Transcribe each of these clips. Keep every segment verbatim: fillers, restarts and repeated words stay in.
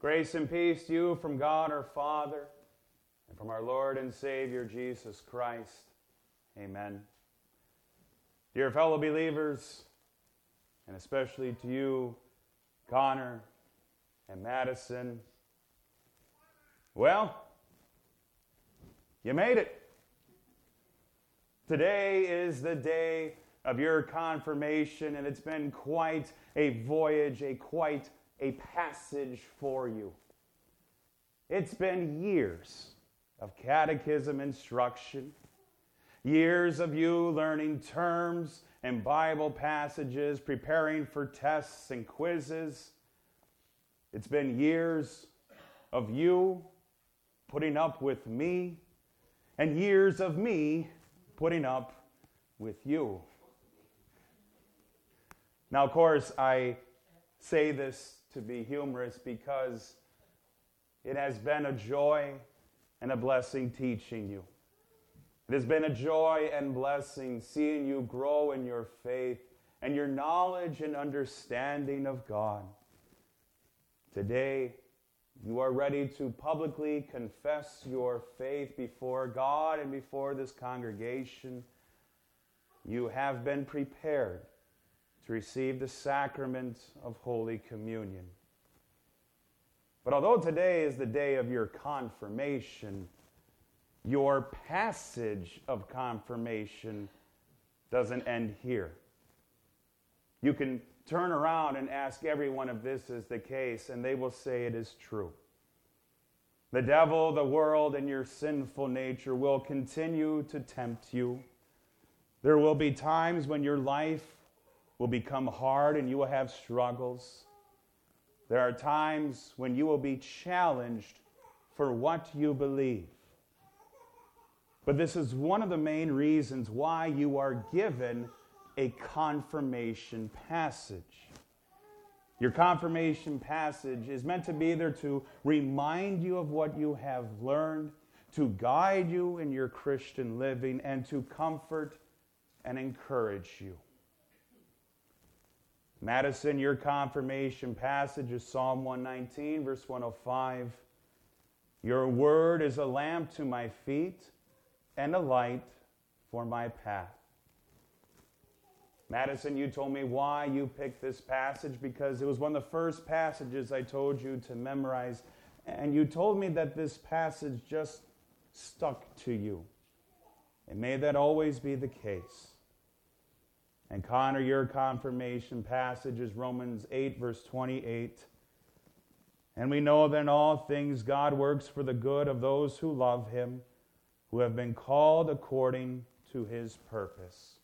Grace and peace to you from God our Father and from our Lord and Savior Jesus Christ. Amen. Dear fellow believers, and especially to you, Connor and Madison, well, you made it. Today is the day of your confirmation, and it's been quite a voyage, a quite a passage for you. It's been years of catechism instruction, years of you learning terms and Bible passages, preparing for tests and quizzes. It's been years of you putting up with me, and years of me putting up with you. Now, of course, I say this to be humorous because it has been a joy and a blessing teaching you. It has been a joy and blessing seeing you grow in your faith and your knowledge and understanding of God. Today, you are ready to publicly confess your faith before God and before this congregation. You have been prepared to receive the sacrament of Holy Communion. But although today is the day of your confirmation, your passage of confirmation doesn't end here. You can turn around and ask everyone if this is the case, and they will say it is true. The devil, the world, and your sinful nature will continue to tempt you. There will be times when your life will become hard and you will have struggles. There are times when you will be challenged for what you believe. But this is one of the main reasons why you are given a confirmation passage. Your confirmation passage is meant to be there to remind you of what you have learned, to guide you in your Christian living, and to comfort and encourage you. Madison, your confirmation passage is Psalm one nineteen, verse one oh five. Your word is a lamp to my feet and a light for my path. Madison, you told me why you picked this passage, because it was one of the first passages I told you to memorize, and you told me that this passage just stuck to you. And may that always be the case. And Connor, your confirmation passage is Romans eight, verse twenty-eight. And we know that in all things God works for the good of those who love him, who have been called according to his purpose.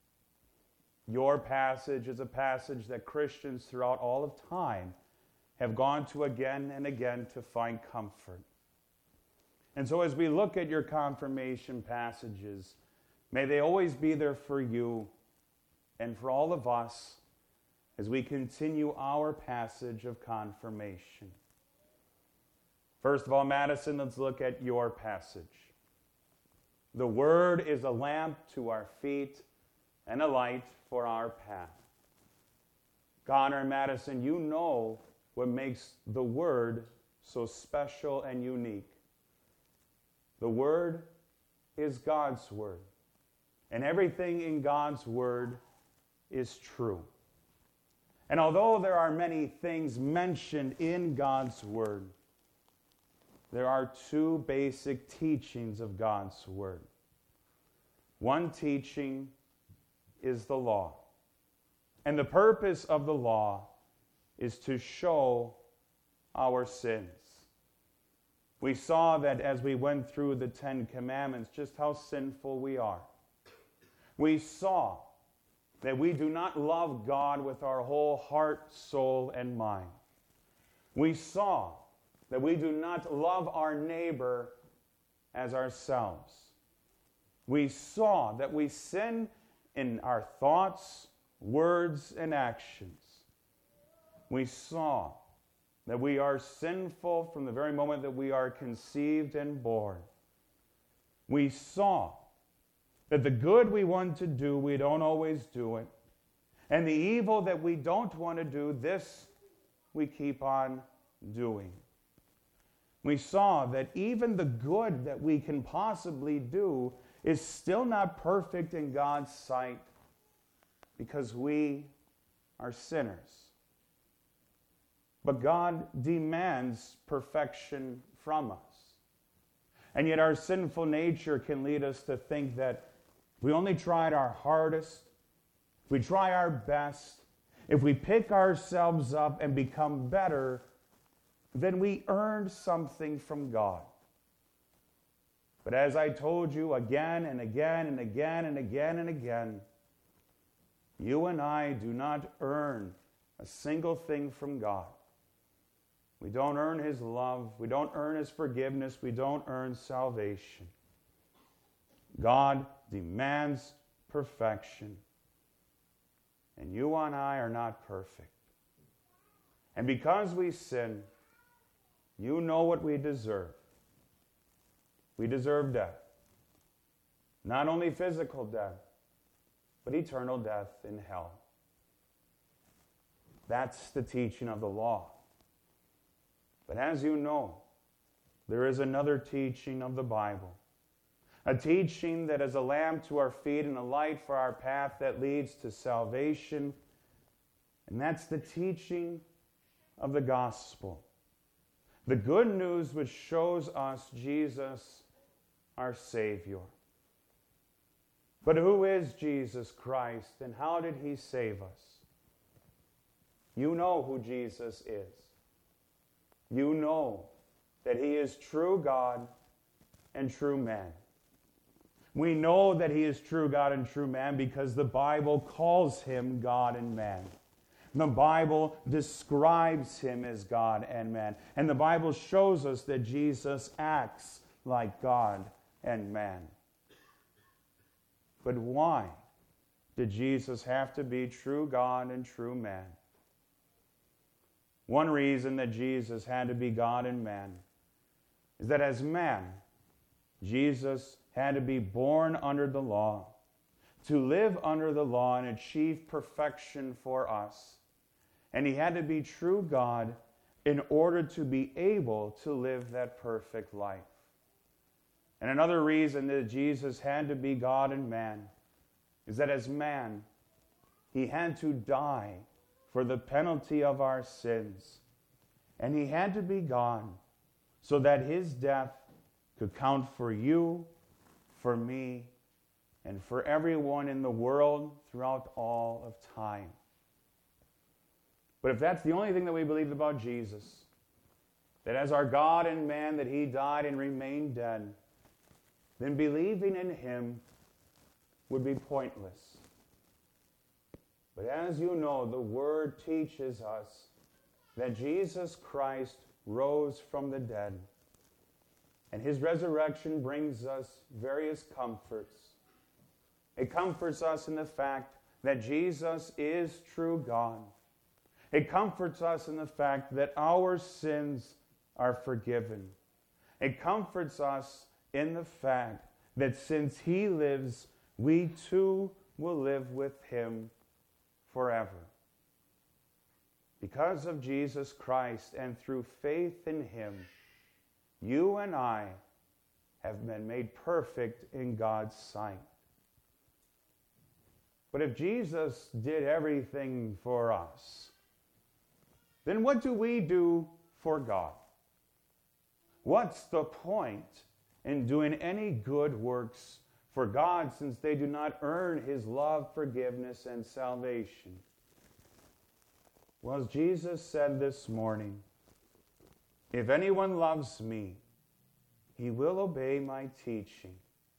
Your passage is a passage that Christians throughout all of time have gone to again and again to find comfort. And so as we look at your confirmation passages, may they always be there for you and for all of us as we continue our passage of confirmation. First of all, Madison, let's look at your passage. The word is a lamp to our feet and a light for our path. Connor and Madison, you know what makes the word so special and unique. The word is God's word, and everything in God's word is true. And although there are many things mentioned in God's word, there are two basic teachings of God's word. One teaching is the law. And the purpose of the law is to show our sins. We saw that as we went through the Ten Commandments, just how sinful we are. We saw that we do not love God with our whole heart, soul, and mind. We saw that we do not love our neighbor as ourselves. We saw that we sin in our thoughts, words, and actions. We saw that we are sinful from the very moment that we are conceived and born. We saw that the good we want to do, we don't always do it. And the evil that we don't want to do, this we keep on doing. We saw that even the good that we can possibly do is still not perfect in God's sight because we are sinners. But God demands perfection from us. And yet our sinful nature can lead us to think that if we only tried our hardest, if we try our best, if we pick ourselves up and become better, then we earned something from God. But as I told you again and again and again and again and again, you and I do not earn a single thing from God. We don't earn His love. We don't earn His forgiveness. We don't earn salvation. God demands perfection. And you and I are not perfect. And because we sin, you know what we deserve. We deserve death. Not only physical death, but eternal death in hell. That's the teaching of the law. But as you know, there is another teaching of the Bible. A teaching that is a lamp to our feet and a light for our path that leads to salvation. And that's the teaching of the gospel. The good news which shows us Jesus, our Savior. But who is Jesus Christ and how did He save us? You know who Jesus is. You know that He is true God and true man. We know that He is true God and true man because the Bible calls Him God and man. The Bible describes Him as God and man. And the Bible shows us that Jesus acts like God and man. But why did Jesus have to be true God and true man? One reason that Jesus had to be God and man is that as man, Jesus had to be born under the law, to live under the law and achieve perfection for us. And He had to be true God in order to be able to live that perfect life. And another reason that Jesus had to be God and man is that as man, He had to die for the penalty of our sins. And He had to be God so that His death could count for you, for me, and for everyone in the world throughout all of time. But if that's the only thing that we believe about Jesus, that as our God and man that He died and remained dead, then believing in Him would be pointless. But as you know, the Word teaches us that Jesus Christ rose from the dead. And His resurrection brings us various comforts. It comforts us in the fact that Jesus is true God. It comforts us in the fact that our sins are forgiven. It comforts us in the fact that since He lives, we too will live with Him forever. Because of Jesus Christ and through faith in Him, you and I have been made perfect in God's sight. But if Jesus did everything for us, then what do we do for God? What's the point in doing any good works for God since they do not earn His love, forgiveness, and salvation? Well, as Jesus said this morning, if anyone loves me, he will obey my teaching.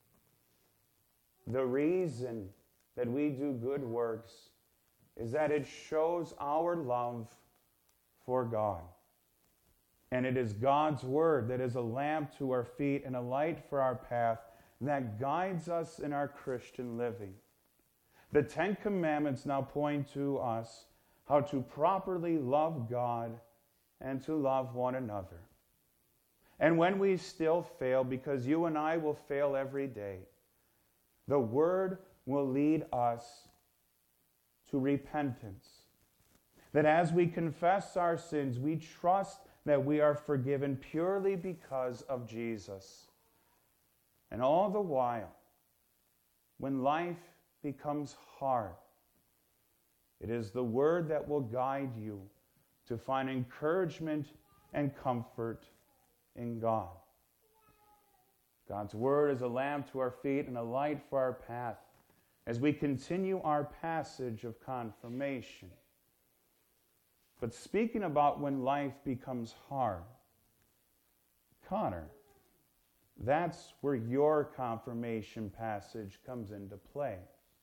The reason that we do good works is that it shows our love for God. And it is God's Word that is a lamp to our feet and a light for our path that guides us in our Christian living. The Ten Commandments now point to us how to properly love God and to love one another. And when we still fail, because you and I will fail every day, the Word will lead us to repentance. That as we confess our sins, we trust that we are forgiven purely because of Jesus. And all the while, when life becomes hard, it is the Word that will guide you to find encouragement and comfort in God. God's Word is a lamp to our feet and a light for our path as we continue our passage of confirmation. But speaking about when life becomes hard, Connor, that's where your confirmation passage comes into play.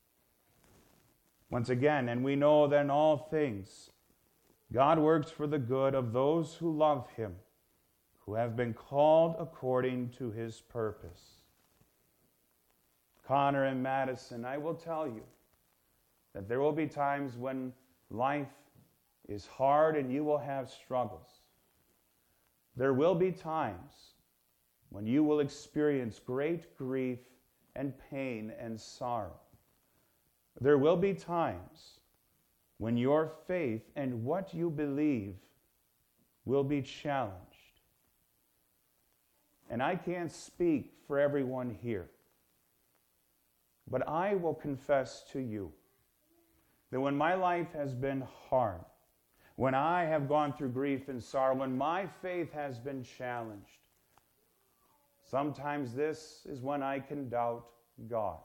Once again, and we know that in all things, God works for the good of those who love Him, who have been called according to His purpose. Connor and Madison, I will tell you that there will be times when life is hard and you will have struggles. There will be times when you will experience great grief and pain and sorrow. There will be times when your faith and what you believe will be challenged. And I can't speak for everyone here, but I will confess to you that when my life has been hard, when I have gone through grief and sorrow, when my faith has been challenged, sometimes this is when I can doubt God.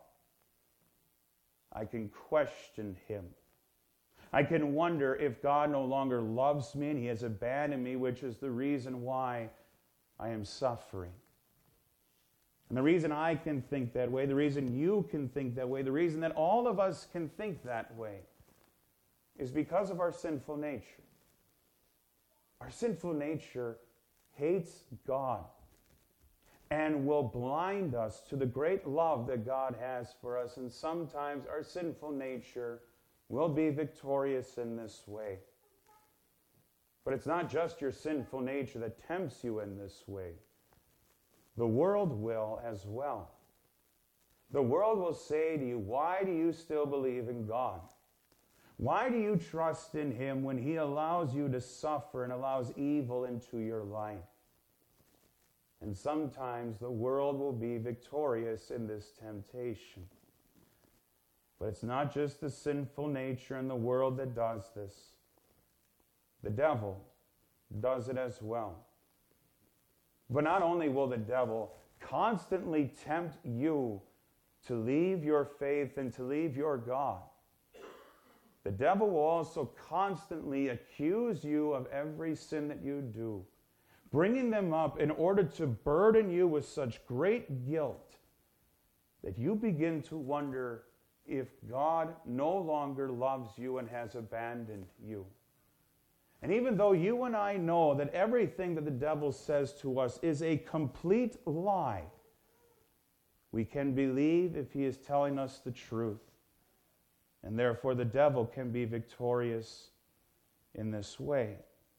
I can question Him. I can wonder if God no longer loves me and He has abandoned me, which is the reason why I am suffering. And the reason I can think that way, the reason you can think that way, the reason that all of us can think that way is because of our sinful nature. Our sinful nature hates God and will blind us to the great love that God has for us. And sometimes our sinful nature will be victorious in this way. But it's not just your sinful nature that tempts you in this way. The world will as well. The world will say to you, why do you still believe in God? Why do you trust in Him when He allows you to suffer and allows evil into your life? And sometimes the world will be victorious in this temptation. But it's not just the sinful nature in the world that does this. The devil does it as well. But not only will the devil constantly tempt you to leave your faith and to leave your God, the devil will also constantly accuse you of every sin that you do, bringing them up in order to burden you with such great guilt that you begin to wonder if God no longer loves you and has abandoned you. And even though you and I know that everything that the devil says to us is a complete lie, we can believe if he is telling us the truth. And therefore the devil can be victorious in this way.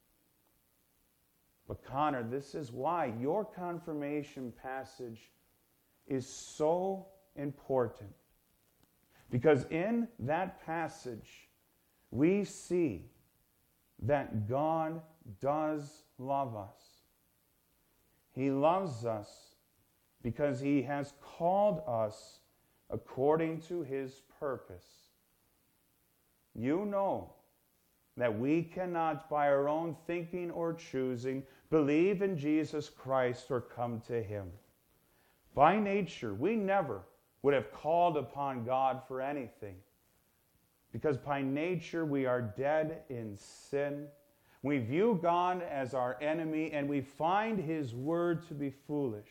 But Connor, this is why your confirmation passage is so important. Because in that passage, we see that God does love us. He loves us because He has called us according to His purpose. You know that we cannot, by our own thinking or choosing, believe in Jesus Christ or come to Him. By nature, we never would have called upon God for anything. Because by nature we are dead in sin. We view God as our enemy and we find His word to be foolish.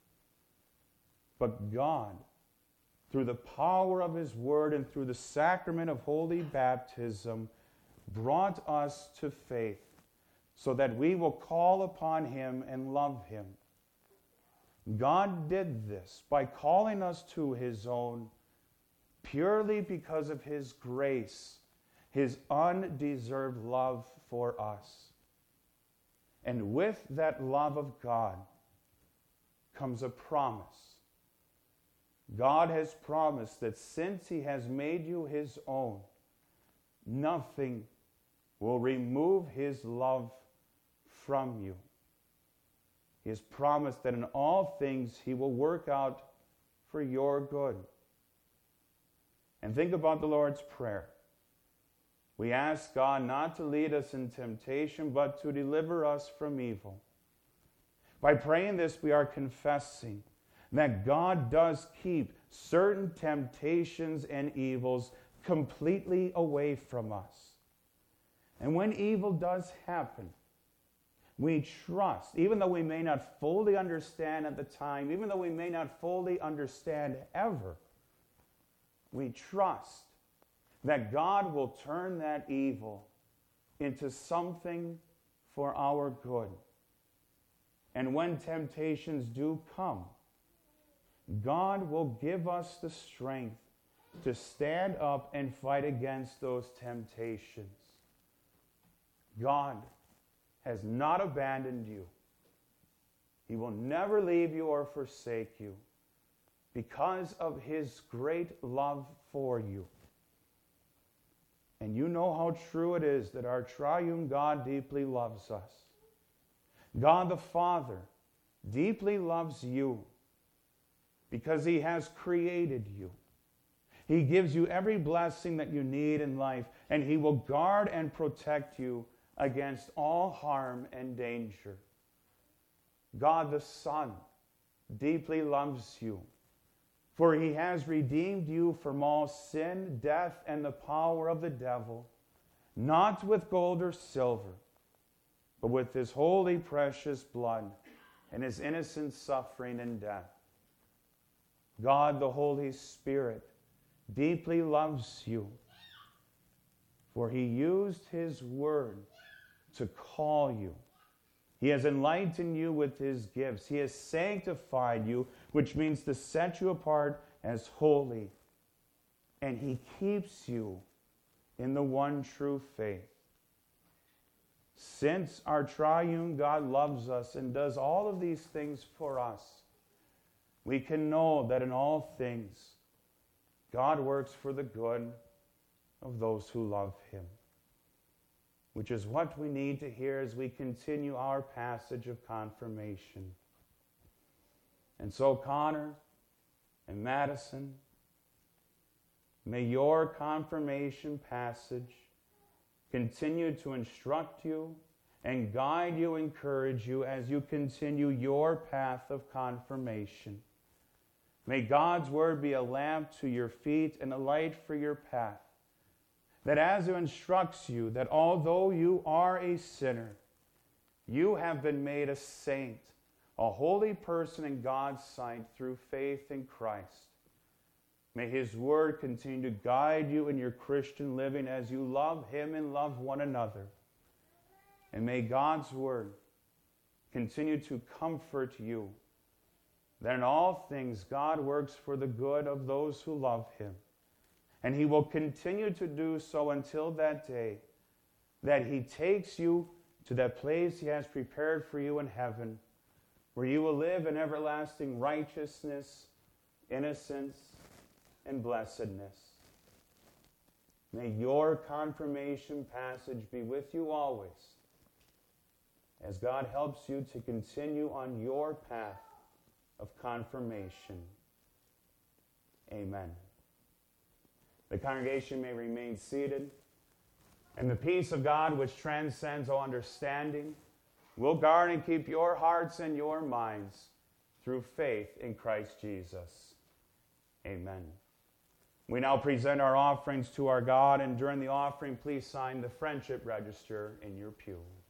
But God, through the power of His word and through the sacrament of holy baptism, brought us to faith so that we will call upon Him and love Him. God did this by calling us to His own purely because of His grace, His undeserved love for us. And with that love of God comes a promise. God has promised that since He has made you His own, nothing will remove His love from you. He has promised that in all things he will work out for your good. And think about the Lord's Prayer. We ask God not to lead us in temptation, but to deliver us from evil. By praying this, we are confessing that God does keep certain temptations and evils completely away from us. And when evil does happen, we trust, even though we may not fully understand at the time, even though we may not fully understand ever, we trust that God will turn that evil into something for our good. And when temptations do come, God will give us the strength to stand up and fight against those temptations. God has not abandoned you. He will never leave you or forsake you because of his great love for you. And you know how true it is that our triune God deeply loves us. God the Father deeply loves you because he has created you. He gives you every blessing that you need in life, and he will guard and protect you against all harm and danger. God the Son deeply loves you, for he has redeemed you from all sin, death, and the power of the devil, not with gold or silver, but with his holy, precious blood and his innocent suffering and death. God, the Holy Spirit, deeply loves you, for he used his word to call you. He has enlightened you with his gifts. He has sanctified you, which means to set you apart as holy. And he keeps you in the one true faith. Since our triune God loves us and does all of these things for us, we can know that in all things, God works for the good of those who love him, which is what we need to hear as we continue our passage of confirmation. And so, Connor and Madison, may your confirmation passage continue to instruct you and guide you, encourage you as you continue your path of confirmation. May God's word be a lamp to your feet and a light for your path. That as it instructs you that although you are a sinner, you have been made a saint, a holy person in God's sight through faith in Christ. May his word continue to guide you in your Christian living as you love him and love one another. And may God's word continue to comfort you, that in all things God works for the good of those who love him. And he will continue to do so until that day that he takes you to that place he has prepared for you in heaven, where you will live in everlasting righteousness, innocence, and blessedness. May your confirmation passage be with you always, as God helps you to continue on your path of confirmation. Amen. The congregation may remain seated, and the peace of God, which transcends all understanding, will guard and keep your hearts and your minds through faith in Christ Jesus. Amen. We now present our offerings to our God, and during the offering, please sign the friendship register in your pew.